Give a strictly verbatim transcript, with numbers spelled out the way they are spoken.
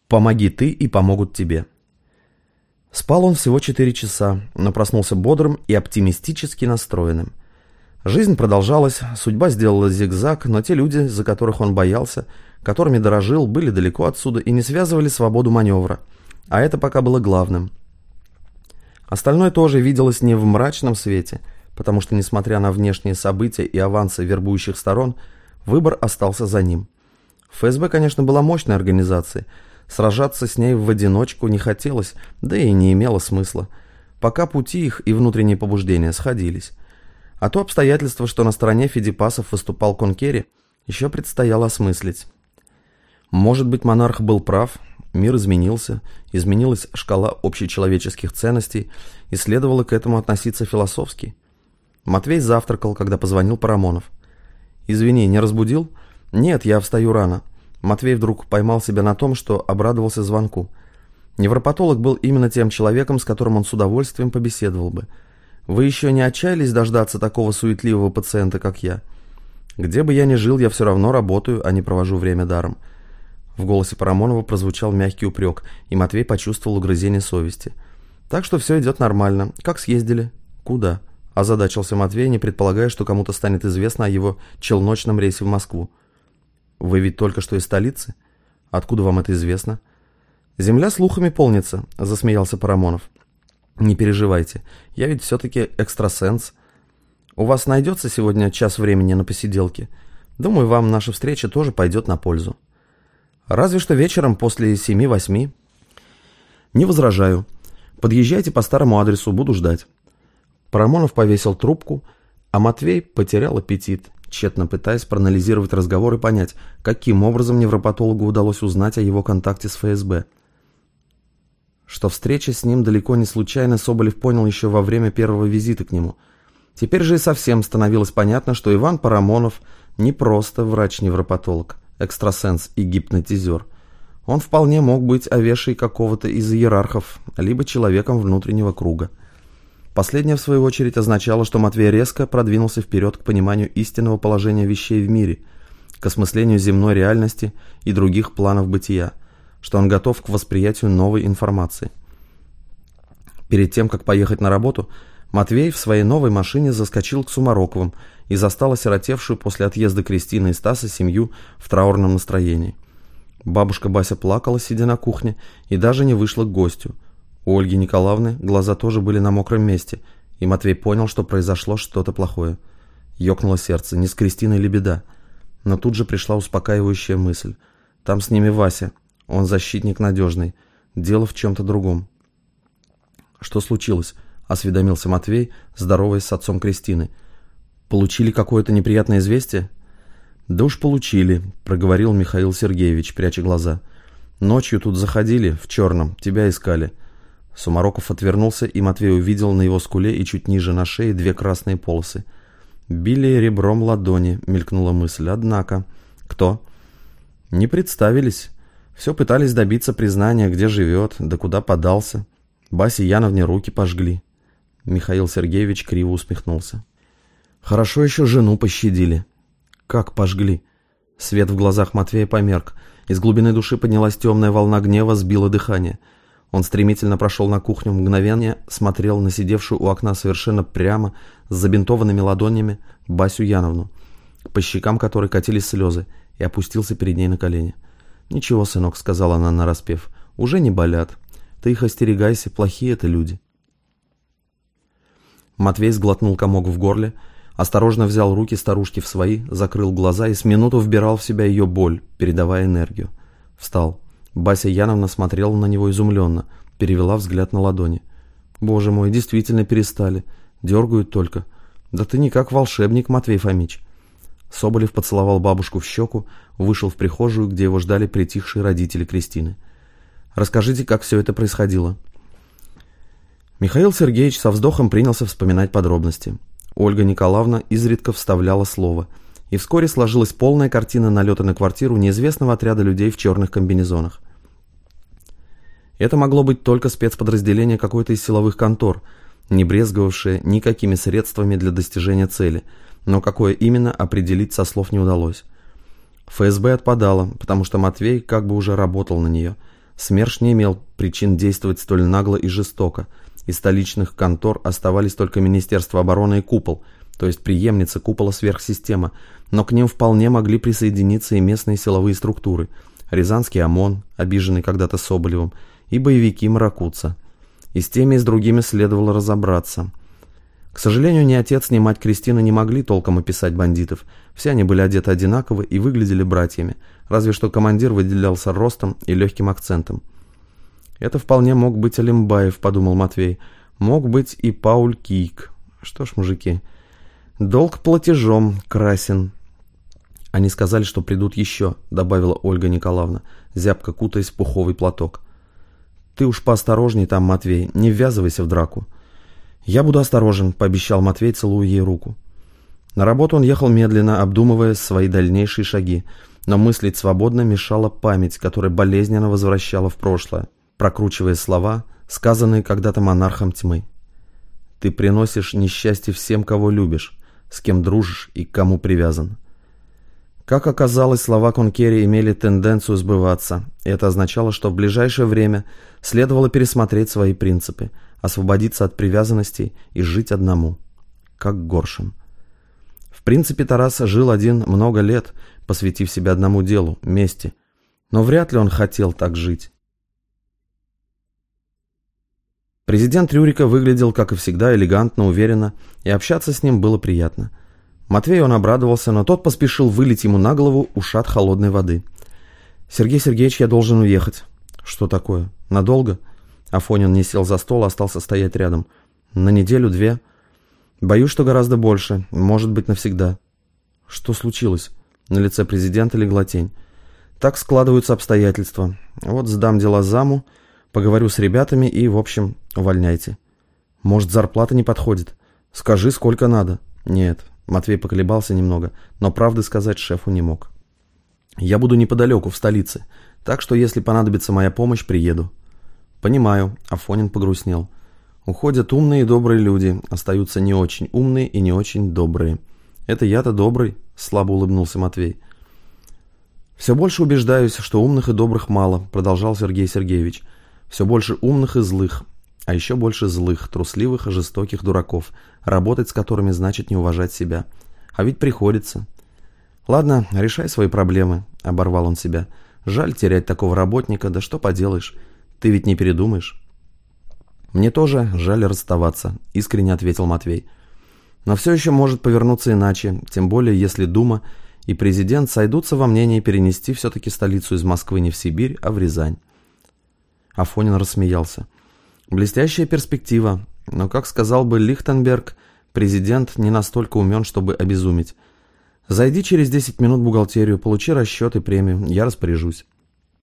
Помоги ты, и помогут тебе. Спал он всего четыре часа, но проснулся бодрым и оптимистически настроенным. Жизнь продолжалась, судьба сделала зигзаг, но те люди, за которых он боялся, которыми дорожил, были далеко отсюда и не связывали свободу маневра, а это пока было главным. Остальное тоже виделось не в мрачном свете, потому что, несмотря на внешние события и авансы вербующих сторон, выбор остался за ним. ФСБ, конечно, была мощной организацией, сражаться с ней в одиночку не хотелось, да и не имело смысла, пока пути их и внутренние побуждения сходились. А то обстоятельство, что на стороне фидипасов выступал Конкери, еще предстояло осмыслить. Может быть, монарх был прав, мир изменился, изменилась шкала общечеловеческих ценностей, и следовало к этому относиться философски. Матвей завтракал, когда позвонил Парамонов. «Извини, не разбудил?» «Нет, я встаю рано». Матвей вдруг поймал себя на том, что обрадовался звонку. Невропатолог был именно тем человеком, с которым он с удовольствием побеседовал бы. «Вы еще не отчаялись дождаться такого суетливого пациента, как я? Где бы я ни жил, я все равно работаю, а не провожу время даром». В голосе Парамонова прозвучал мягкий упрек, и Матвей почувствовал угрызение совести. «Так что все идет нормально. Как съездили?» «Куда?» – озадачился Матвей, не предполагая, что кому-то станет известно о его челночном рейсе в Москву. «Вы ведь только что из столицы? Откуда вам это известно?» «Земля слухами полнится», – засмеялся Парамонов. «Не переживайте, я ведь все-таки экстрасенс. У вас найдется сегодня час времени на посиделки? Думаю, вам наша встреча тоже пойдет на пользу. Разве что вечером после семи-восьми». «Не возражаю. Подъезжайте по старому адресу, буду ждать». Парамонов повесил трубку, а Матвей потерял аппетит, тщетно пытаясь проанализировать разговор и понять, каким образом невропатологу удалось узнать о его контакте с ФСБ. Что встреча с ним далеко не случайно, Соболев понял еще во время первого визита к нему. Теперь же и совсем становилось понятно, что Иван Парамонов не просто врач-невропатолог, экстрасенс и гипнотизер. Он вполне мог быть овешей какого-то из иерархов, либо человеком внутреннего круга. Последнее, в свою очередь, означало, что Матвей резко продвинулся вперед к пониманию истинного положения вещей в мире, к осмыслению земной реальности и других планов бытия, что он готов к восприятию новой информации. Перед тем, как поехать на работу, Матвей в своей новой машине заскочил к Сумароковым и застал осиротевшую после отъезда Кристины и Стаса семью в траурном настроении. Бабушка Бася плакала, сидя на кухне, и даже не вышла к гостю. У Ольги Николаевны глаза тоже были на мокром месте, и Матвей понял, что произошло что-то плохое. Ёкнуло сердце, не с Кристиной ли беда? Но тут же пришла успокаивающая мысль. Там с ними Вася, он защитник надежный, дело в чем-то другом. «Что случилось?» – осведомился Матвей, здороваясь с отцом Кристины. «Получили какое-то неприятное известие?» «Да уж получили», – проговорил Михаил Сергеевич, пряча глаза. «Ночью тут заходили, в черном, тебя искали». Сумароков отвернулся, и Матвей увидел на его скуле и чуть ниже на шее две красные полосы. «Били ребром ладони», — мелькнула мысль. «Однако...» «Кто?» «Не представились. Все пытались добиться признания, где живет, да куда подался. Басе Яновне руки пожгли». Михаил Сергеевич криво усмехнулся. «Хорошо еще жену пощадили». «Как пожгли?» Свет в глазах Матвея померк. Из глубины души поднялась темная волна гнева, сбила дыхание. Он стремительно прошел на кухню, мгновение смотрел на сидевшую у окна совершенно прямо, с забинтованными ладонями, Басю Яновну, по щекам которой катились слезы, и опустился перед ней на колени. «Ничего, сынок», — сказала она нараспев, — «уже не болят. Ты их остерегайся, плохие это люди». Матвей сглотнул комок в горле, осторожно взял руки старушки в свои, закрыл глаза и с минуту вбирал в себя ее боль, передавая энергию. Встал. Бася Яновна смотрела на него изумленно, перевела взгляд на ладони. «Боже мой, действительно перестали. Дергают только. Да ты не как волшебник, Матвей Фомич». Соболев поцеловал бабушку в щеку, вышел в прихожую, где его ждали притихшие родители Кристины. «Расскажите, как все это происходило». Михаил Сергеевич со вздохом принялся вспоминать подробности. Ольга Николаевна изредка вставляла слово, и вскоре сложилась полная картина налета на квартиру неизвестного отряда людей в черных комбинезонах. Это могло быть только спецподразделение какой-то из силовых контор, не брезговавшее никакими средствами для достижения цели, но какое именно определить со слов не удалось. ФСБ отпадало, потому что Матвей как бы уже работал на нее. СМЕРШ не имел причин действовать столь нагло и жестоко. Из столичных контор оставались только Министерство обороны и Купол, то есть преемница Купола сверхсистема, но к ним вполне могли присоединиться и местные силовые структуры, Рязанский ОМОН, обиженный когда-то Соболевым, и боевики Маракутца. И с теми, и с другими следовало разобраться. К сожалению, ни отец, ни мать Кристины не могли толком описать бандитов. Все они были одеты одинаково и выглядели братьями, разве что командир выделялся ростом и легким акцентом. «Это вполне мог быть Алимбаев», — подумал Матвей. «Мог быть и Пауль Кийк. Что ж, мужики, долг платежом красен». «Они сказали, что придут еще», — добавила Ольга Николаевна, зябко кутаясь в пуховый платок. «Ты уж поосторожней там, Матвей, не ввязывайся в драку». «Я буду осторожен», — пообещал Матвей, целуя ей руку. На работу он ехал медленно, обдумывая свои дальнейшие шаги, но мыслить свободно мешала память, которая болезненно возвращала в прошлое, прокручивая слова, сказанные когда-то монархом тьмы. «Ты приносишь несчастье всем, кого любишь, с кем дружишь и к кому привязан». Как оказалось, слова Конкери имели тенденцию сбываться, и это означало, что в ближайшее время следовало пересмотреть свои принципы, освободиться от привязанностей и жить одному, как Горшем. В принципе, Тарас жил один много лет, посвятив себя одному делу – мести, но вряд ли он хотел так жить. Президент Рюрика выглядел, как и всегда, элегантно, уверенно, и общаться с ним было приятно. Матвею он обрадовался, но тот поспешил вылить ему на голову ушат холодной воды. «Сергей Сергеевич, я должен уехать». «Что такое? Надолго?» Афонин не сел за стол, а остался стоять рядом. «На неделю-две. Боюсь, что гораздо больше. Может быть, навсегда». «Что случилось?» На лице президента легла тень. «Так складываются обстоятельства. Вот сдам дела заму, поговорю с ребятами и, в общем, увольняйте». «Может, зарплата не подходит? Скажи, сколько надо». «Нет». Матвей поколебался немного, но правды сказать шефу не мог. «Я буду неподалеку, в столице, так что, если понадобится моя помощь, приеду». «Понимаю», — Афонин погрустнел. «Уходят умные и добрые люди, остаются не очень умные и не очень добрые». «Это я-то добрый», — слабо улыбнулся Матвей. «Все больше убеждаюсь, что умных и добрых мало», — продолжал Сергей Сергеевич. «Все больше умных и злых, а еще больше злых, трусливых и жестоких дураков, работать с которыми значит не уважать себя. А ведь приходится». «Ладно, решай свои проблемы», — оборвал он себя. «Жаль терять такого работника, да что поделаешь, ты ведь не передумаешь». «Мне тоже жаль расставаться», — искренне ответил Матвей. «Но все еще может повернуться иначе, тем более если Дума и президент сойдутся во мнении перенести все-таки столицу из Москвы не в Сибирь, а в Рязань». Афонин рассмеялся. «Блестящая перспектива, но, как сказал бы Лихтенберг, президент не настолько умен, чтобы обезуметь. Зайди через десять минут в бухгалтерию, получи расчет и премию, я распоряжусь».